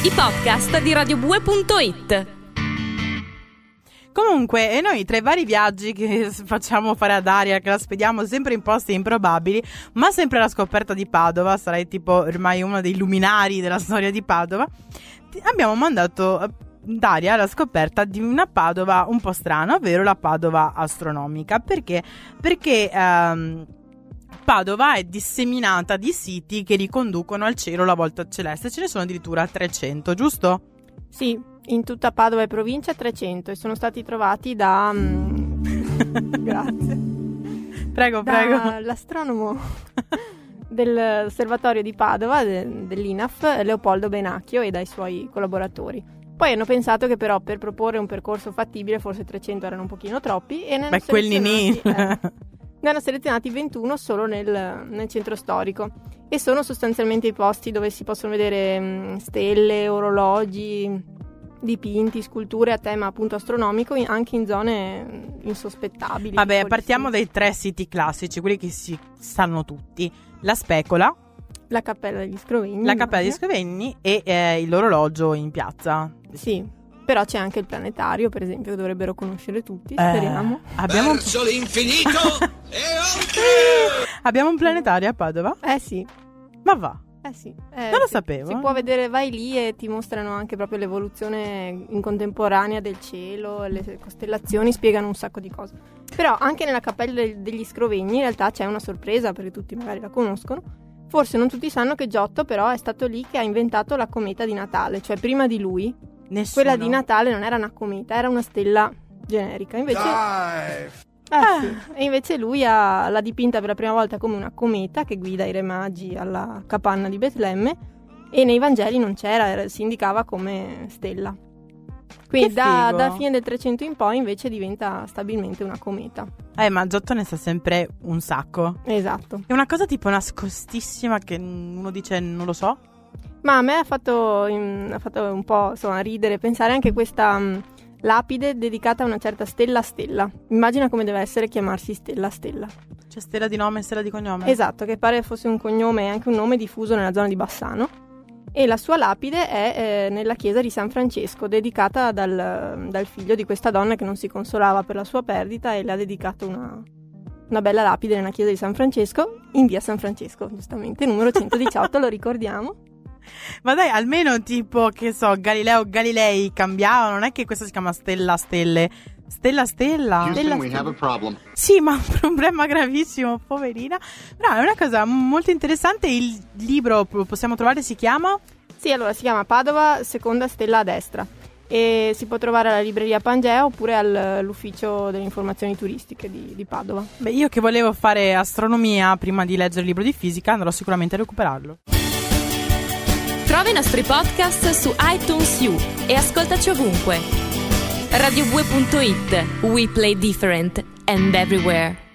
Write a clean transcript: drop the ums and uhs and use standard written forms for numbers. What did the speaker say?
i podcast di radiobue.it. Comunque, e noi tra i vari viaggi che facciamo fare ad Daria, che la spediamo sempre in posti improbabili, ma sempre alla scoperta di Padova, sarai tipo ormai uno dei luminari della storia di Padova, abbiamo mandato Daria alla scoperta di una Padova un po' strana, ovvero la Padova astronomica. Perché? Perché Padova è disseminata di siti che riconducono al cielo la volta celeste. Ce ne sono addirittura 300, giusto? Sì, in tutta Padova e provincia 300 e sono stati trovati da... Grazie. Prego. L'astronomo dell'osservatorio di Padova, dell'INAF, Leopoldo Benacchio, e dai suoi collaboratori. Poi hanno pensato che però per proporre un percorso fattibile forse 300 erano un pochino troppi e ne hanno selezionati 21 solo nel centro storico, e sono sostanzialmente i posti dove si possono vedere stelle, orologi, dipinti, sculture a tema appunto astronomico, anche in zone insospettabili. Vabbè, partiamo dai 3 siti classici, quelli che si sanno tutti: la Specola, la Cappella degli Scrovegni e l'orologio in piazza. Sì. Però c'è anche il planetario, per esempio, che dovrebbero conoscere tutti, speriamo. Verso l'infinito e oltre! Abbiamo un planetario a Padova? Sì. Ma va? Sì. Non lo sapevo. Si può vedere, vai lì e ti mostrano anche proprio l'evoluzione in contemporanea del cielo, le costellazioni, spiegano un sacco di cose. Però anche nella Cappella degli Scrovegni in realtà c'è una sorpresa, perché tutti magari la conoscono. Forse non tutti sanno che Giotto però è stato lì che ha inventato la cometa di Natale, cioè prima di lui. Nessuno. Quella di Natale non era una cometa, era una stella generica. Invece, sì. E invece lui l'ha dipinta per la prima volta come una cometa che guida i re magi alla capanna di Betlemme, e nei Vangeli non c'era, si indicava come stella. Quindi da fine del 300 in poi invece diventa stabilmente una cometa. Ma Giotto ne sa sempre un sacco. Esatto. È una cosa tipo nascostissima che uno dice non lo so. Ma a me ha fatto un po' ridere pensare anche questa lapide dedicata a una certa Stella. Immagina come deve essere chiamarsi Stella. C'è Stella di nome e Stella di cognome. Esatto, che pare fosse un cognome e anche un nome diffuso nella zona di Bassano. E la sua lapide è nella chiesa di San Francesco, dedicata dal figlio di questa donna che non si consolava per la sua perdita, e le ha dedicato una bella lapide nella chiesa di San Francesco, in via San Francesco, giustamente, numero 118, lo ricordiamo. Ma dai, almeno tipo, che so, Galileo Galilei cambiava, non è che questa si chiama Stella. Houston, we have a problem. Sì, ma un problema gravissimo, poverina. No, è una cosa molto interessante. Il libro possiamo trovare, si chiama? Sì, allora si chiama Padova, seconda stella a destra, e si può trovare alla libreria Pangea oppure all'ufficio delle informazioni turistiche di Padova. Beh, io che volevo fare astronomia prima di leggere il libro di fisica andrò sicuramente a recuperarlo. Trova i nostri podcast su iTunes U e ascoltaci ovunque. radiobue.it. We play different and everywhere.